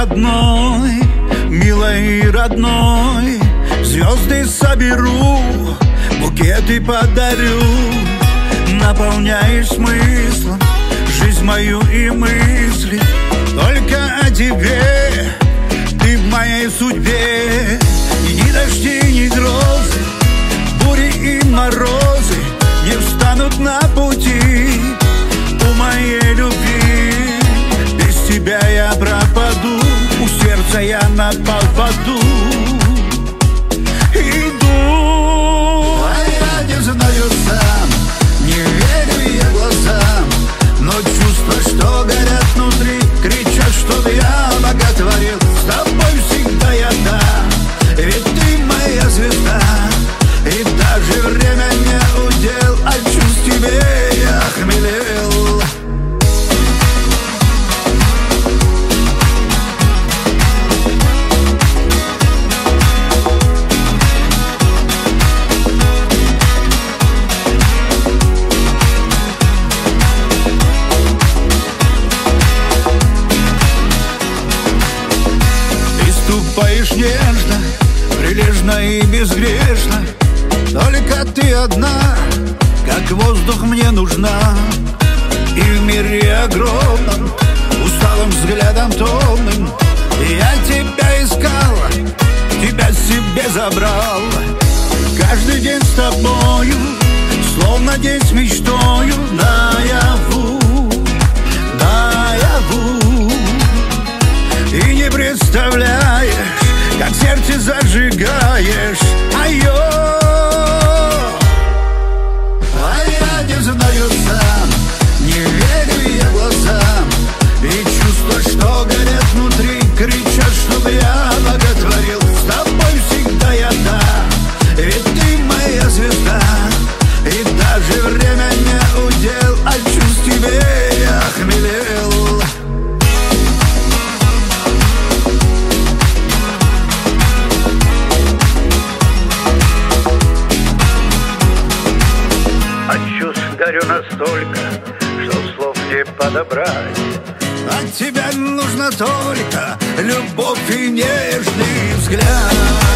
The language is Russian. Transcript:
одной, милой и родной. Звезды соберу, букеты подарю. Наполняешь смыслом жизнь мою и мысли. Только о тебе, ты в моей судьбе. И ни дожди, ни грозы, бури и морозы не встанут на пути у моей любви. Без тебя я пропаду, у сердца я на поводу иду. А я не знаю сам, не верю я глазам, но чувства, что горят внутри, кричат, чтобы я боготворил. С тобой всегда я да, ведь ты моя звезда. И даже время не удел, а чувств тебе я хмелел. Ступаешь нежно, прилежно и безгрешно. Только ты одна, как воздух мне нужна. И в мире огромном, усталым взглядом томным, я тебя искала, тебя себе забрал. Каждый день с тобою, словно день с мечтою. Наяву, наяву. И не представляешь, как сердце зажигаешь. А я не знаю сам, не верю я глазам. И чувства, что горят внутри, кричат, чтобы я боготворил. С тобой всегда я да, ведь ты моя звезда. И даже время не удел, а чувств тебе я хмелел. Горю настолько, что слов не подобрать. От тебя нужно только любовь и нежный взгляд.